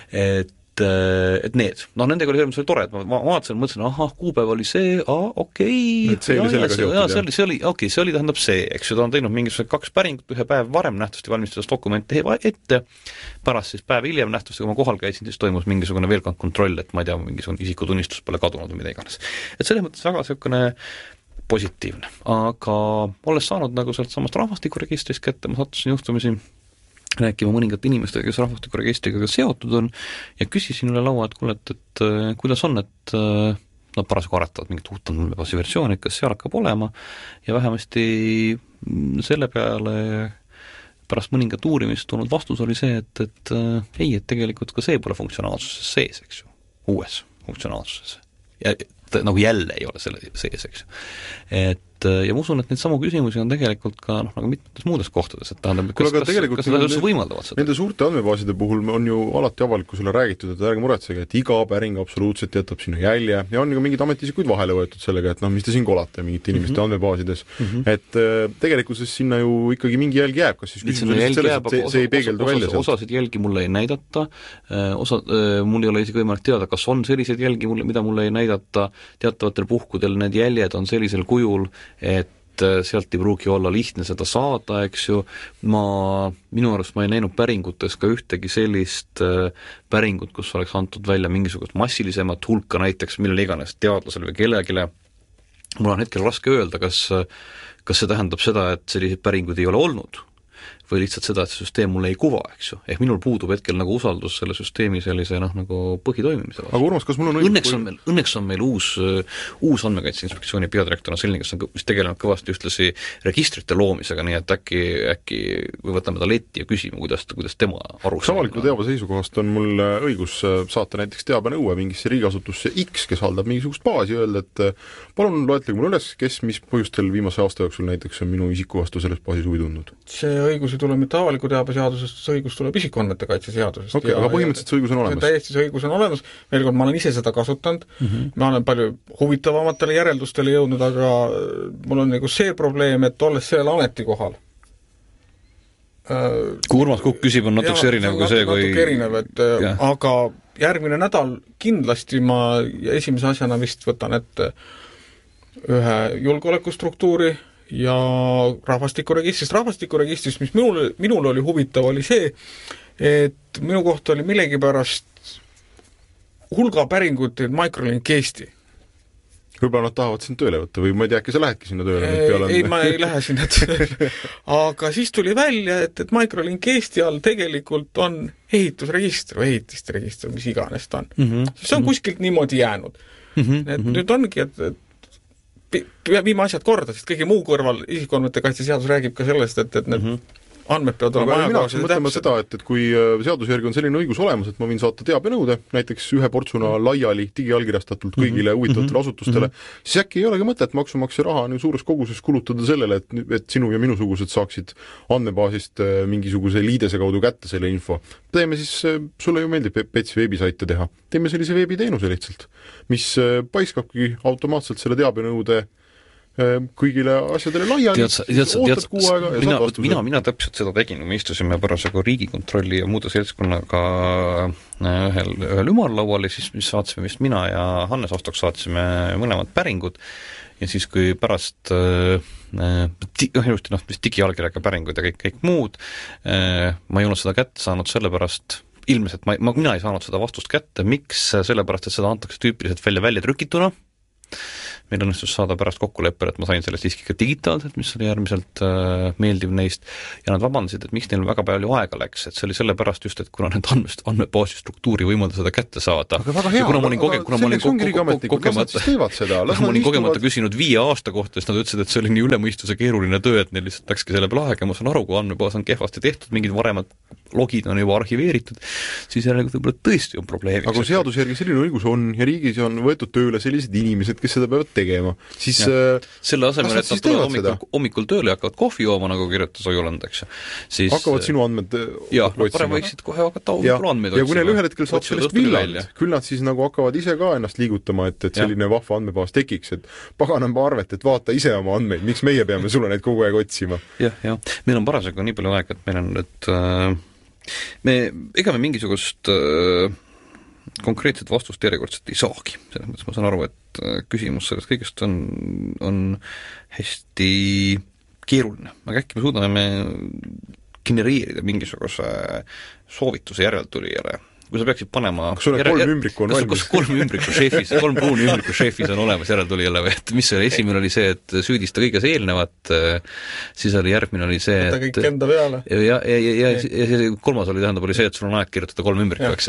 Et need, nendega oli selles mõttes tore, et ma vaatasin, mõtlesin, kuupäev oli see, okei, see oli sellega seotud, see oli tähendab see, eks ju, ta on teinud mingisugused 2 päringut, ühe päev varem nähtavasti valmistades dokumente ette, pärast siis päev hiljem nähtavasti, kui ma kohal käisin, siis toimus mingisugune veel kontroll, et ma ei tea, mingisugune isikutunnistus pole kadunud või mida iganes. Et selles mõttes väga niisugune positiivne, aga olles saanud nagu sealt samast rahvastikuregistrist kätte, ma sattusin juhtumisi rääkima mõningate inimestega, kes rahvastikuregistriga seotud on ja küsisin üle laua, et kuule, et kuidas on, et nad parasjagu aretavad mingit uut andmebaasi versiooni, kas seal hakkab olema ja vähemasti selle peale pärast mõningat uurimist tulnud vastus oli see, et ei, et tegelikult ka see pole funktsionaalsuses sees, eks ju, uues funktsionaalsuses. Ja nagu jälle ei ole selle sees, eks ju. Ja ma usun, et neid samu küsimusi on tegelikult ka nagu mitmetes muudes kohtades, et tähendab, kas seda üldse võimaldavad seda? Nende suurte andmebaaside puhul on ju alati avalikkusele räägitud, et ärge muretsege, et iga päring absoluutselt jätab sinna jälje ja on ju mingid ametiisikuid vahele võetud sellega, et mis te siin kolate mingite inimeste andmebaasides. Et tegelikkuses sinna ju ikkagi mingi jälg jääb, kas siis küsimus oli selles, et see ei peegeldu välja sealt? Osasid jälgi mulle ei näidata, mul ei ole isegi võimalik teada, kas on selliseid jälgi, mida mulle ei näidata, teatavatel puhkudel need jäljed on sellisel kujul, et sealt ei pruugi olla lihtne seda saada, eks ju, minu arust ma ei näinud päringutes ka ühtegi sellist päringut, kus oleks antud välja mingisugust massilisemat hulka näiteks millele iganes teadlasele või kellegile. Mul on hetkel raske öelda, kas see tähendab seda, et selliseid päringuid ei ole olnud või lihtsalt seda, et see süsteem mulle ei kuva, eks ju. Ehk minul puudub hetkel nagu usaldus selle süsteemi sellise nagu põhitoimimise vastu. Aga Urmas, kas mul on õnneks on meil uus Andmekaitse Inspektsiooni peadirektor on selline, kes on tegelenud kõvasti ühtlasi registrite loomisega, nii et äkki või võtame ta letti ja küsime, kuidas tema aru saab. Avaliku teabe seisukohast on mul õigus saata näiteks teabenõue mingisse riigiasutusse X, kes haldab mingisugust baasi, öelda, et palun loetlege mulle üles, kes mis põhjustel viimase aasta jooksul näiteks on minu isiku vastu selles baasis huvi tundnud. See õigus ei tule mitte avaliku teabe seadusest, see õigus tuleb isikuandmete kaitse seadusest. Okay, aga põhimõtteliselt see õigus on olemas? Täiesti see õigus on olemas, veel kord ma olen ise seda kasutanud, ma olen palju huvitavamatele järeldustele jõudnud, aga mul on nagu see probleem, et olles sellel ametikohal. Kui Urmas Kukk küsib, on natuke erinev kui see, kui... Natuke erinev, aga järgmine nädal kindlasti ma esimese asjana vist võtan ette ühe julgeolekustruktuuri ja rahvastikuregistrist, mis minul oli huvitav, oli see, et minu kohta oli millegipärast hulga päringut Microlink Eesti. Võib-olla nad tahavad sind tööle võtta või ma ei tea, äkki sa lähedki sinna tööle? Ei, ma ei lähe sinna tööle. Aga siis tuli välja, et Microlink Eesti all tegelikult on ehitusregister või ehitiste register, mis iganes ta on. See on kuskilt niimoodi jäänud. Nüüd ongi, et viime asjad korda, sest kõige muu kõrval isikuandmete kaitse seadus räägib ka sellest, et need andmed peavad olema ajakohased ja täpsed. Seda, et kui seaduse järgi on selline õigus olemas, et ma võin saata teabenõude, näiteks ühe portsuna laiali digiallkirjastatult kõigile huvitavatele asutustele, siis äkki ei olegi mõtet maksumaksja raha suures koguses kulutada sellele, et sinu ja minusugused saaksid andmebaasist mingisuguse liidese kaudu kätte selle info. Teeme siis, sulle ju meeldib Petsi veebisaite teha, teeme sellise veebiteenuse lihtsalt, mis paiskabki automaatselt selle teabenõude kõigile asjadele laiali, ootad kuu aega ja saad vastuse. Mina täpselt seda tegin, me istusime parasjagu Riigikontrolli ja muude seltskonnaga ühel ümarlaual ja siis saatsime vist mina ja Hannes Ostok saatsime mõlemad päringud ja siis kui pärast digiallkirjaga päringud ja kõik muud, ma ei olnud seda kätte saanud sellepärast, ilmselt mina ei saanud seda vastust kätte, miks? Sellepärast, et seda antakse tüüpiliselt välja trükituna, meil õnnestus saada pärast kokkuleppel, et ma sain sellest siiski ka digitaalselt, mis oli äärmiselt meeldiv neist, ja nad vabandasid, et miks neil väga palju aega läks, et see oli sellepärast just, et kuna need andmebaasi struktuuri võimalda seda kätte saada. Aga väga hea, kuna ma olin kogemata küsinud 5 aasta kohta, siis nad ütlesid, et see oli nii ülemõistuse keeruline töö, et neil lihtsalt läkski selle peale aega, ma saan aru, kui andmebaas on kehvasti tehtud, mingid varemad logid on juba arhiveeritud, siis järelikult võib-olla tõesti on probleemiks. Aga kui seaduse järgi selline õigus on ja riigis on võetud tööle sellised inimesed, kes seda peavad tegema, siis selle asemel, et nad tulevad hommikul tööle ja hakkavad kohvi jooma, nagu kirjutas Ojuland, eks siis hakkavad sinu andmed parem võiksid kohe hakata hommikul andmeid otsima. Ja kui neil ühel hetkel saab sellest villand, küll nad siis nagu hakkavad ise ka ennast liigutama, et selline vahva andmebaas tekiks, et pagan on arvet, et vaata ise oma andmeid, miks meie peame sulle neid kogu aeg otsima. Jah, meil on parasjagu nii palju aega, et meil on ega me mingisugust konkreetset vastust järjekordselt ei saagi. Selles mõttes ma saan aru, et küsimus sellest kõigest on hästi keeruline. Aga äkki me suudame genereerida mingisuguse soovituse järeltulijale. Kui sa peaksid panema... Kas sulle 3 ümbriku on valmis? Kas 3 ümbriku šefis, 3 pruuni ümbriku šefis on olemas järeltulijale või? Et mis oli? Esimene oli see, et süüdista kõiges eelnevat, siis oli järgmine oli see, et... kõik enda peale. Ja kolmas oli, oli see, et sul on aeg kirjutada 3 ümbriku, eks?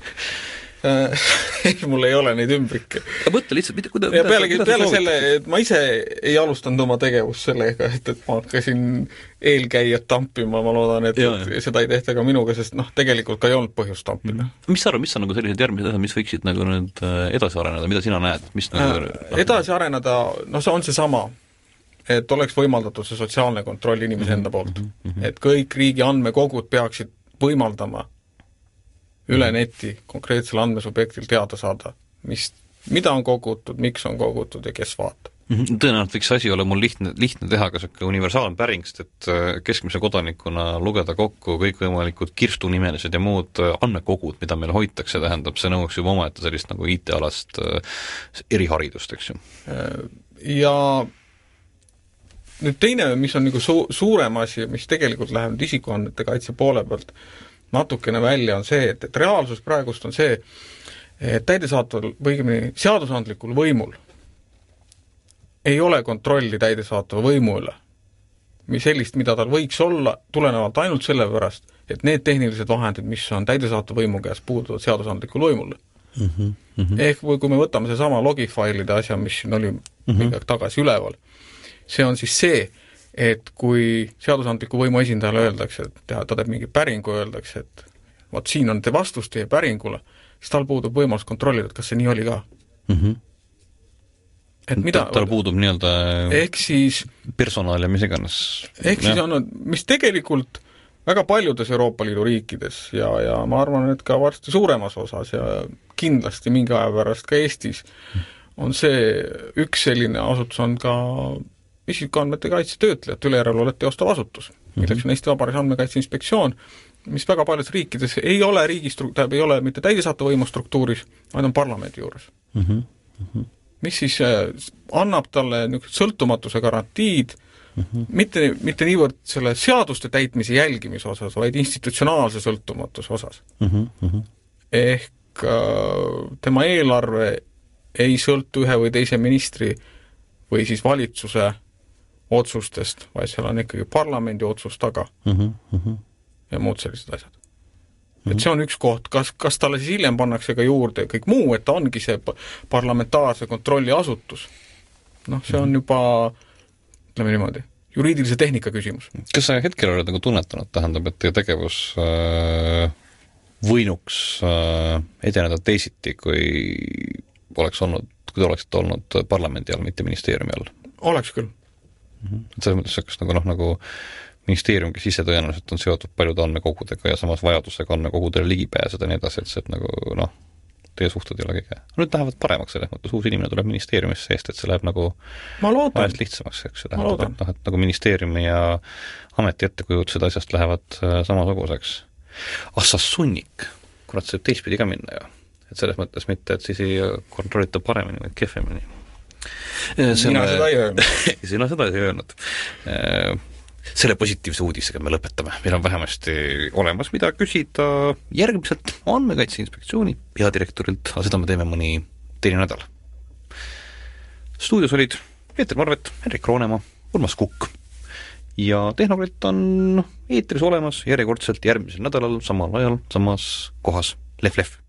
Ei, mul ei ole neid ümbrikke. Mõtle lihtsalt, peale selle, et ma ise ei alustanud oma tegevust sellega, et ma hakkasin eelkäijat tampima, ma loodan, et seda ei tehta ka minuga, sest tegelikult ka ei olnud põhjust tampida. Mis sa arvad, mis on nagu sellised järgmised asjad, mis võiksid nagu nüüd edasi areneda, mida sina näed? Edasi areneda, see on see sama, et oleks võimaldatud see sotsiaalne kontroll inimese enda poolt. Et kõik riigi andmekogud peaksid võimaldama üle neti konkreetsel andmesubjektil teada saada, mida on kogutud, miks on kogutud ja kes vaatab. Tõenäoliselt võiks asi ole mul lihtne teha ka selline universaalne päring, sest et keskmise kodanikuna lugeda kokku kõikvõimalikud kirstunimelised ja muud andmekogud, mida meil hoitakse, tähendab, see nõuaks juba omaette sellist nagu IT-alast eriharidust, eks ju. Ja nüüd teine, mis on nagu suurem asi, mis tegelikult läheb nüüd isikuandmete kaitse poole pealt natukene välja, on see, et reaalsus praegust on see, et täidesaatval või õigemini seadusandlikul võimul ei ole kontrolli täidesaatva võimu üle. Sellist, mida tal võiks olla, tulenevalt ainult selle pärast, et need tehnilised vahendid, mis on täidesaatva võimu käes, puuduvad seadusandlikul võimul. Ehk kui me võtame see sama logifailide asja, mis siin oli mingi tagasi üleval, see on siis see, et kui seadusandliku võimu esindajale öeldakse, et ta teeb mingi päringu, öeldakse, et vot siin on vastus teie päringule, siis tal puudub võimalus kontrollida, et kas see nii oli ka. Et mida, tal puudub nii-öelda ehk siis personaal ja mis iganes. Ehk siis on, mis tegelikult väga paljudes Euroopa Liidu riikides ja ma arvan, et ka varsti suuremas osas ja kindlasti mingi aja pärast ka Eestis on see üks selline asutus on ka isikuandmete kaitse töötlejate üle järelevalvet teostav asutus, milleks on Eesti Vabariigi Andmekaitse Inspektsioon, mis väga paljudes riikides ei ole ei ole mitte täidesaatva võimu struktuuris, vaid on parlamendi juures. Mis siis annab talle sõltumatuse garantiid, mitte niivõrd selle seaduste täitmise jälgimise osas, vaid institutsionaalse sõltumatuse osas. Ehk tema eelarve ei sõltu ühe või teise ministri või siis valitsuse otsustest, vaid seal on ikkagi parlamendi otsus taga ja muud sellised asjad. Et see on üks koht, kas talle siis hiljem pannakse ka juurde kõik muu, et ta ongi see parlamentaarse kontrolli asutus. See on juba, ütleme niimoodi, juriidilise tehnika küsimus. Kas sa hetkel oled nagu tunnetanud, tähendab, et teie tegevus võinuks edeneda teisiti, kui te oleksite olnud parlamendi all, mitte ministeeriumi all? Oleks küll. Selles mõttes, nagu ministeerium, kes ise tõenäoliselt on seotud paljude andmekogudega ja samas vajadusega andmekogudele ligi pääseda ja nii edasi, et see, teie suhted ei ole kõige. Nüüd lähevad paremaks selles mõttes, uus inimene tuleb ministeeriumisse seest, et see läheb nagu ajast lihtsamaks, eks see tähendab, et nagu ministeeriumi ja ameti ettekujutused asjast lähevad samasuguseks. Sa sunnik, kurat, see teistpidi ka minna ju. Et selles mõttes mitte, et siis ei kontrollita paremini, vaid kehvemini. Mina seda ei öelnud. Sina seda ei öelnud. Selle positiivse uudisega me lõpetame. Meil on vähemasti olemas, mida küsida järgmiselt Andmekaitse Inspektsiooni peadirektorilt, aga seda me teeme mõni teine nädal. Stuudios olid Peeter Marvet, Henrik Roonemaa, Urmas Kukk. Ja Tehnokrat on eetris olemas järjekordselt järgmisel nädalal samal ajal, samas kohas. Lehv-lehv!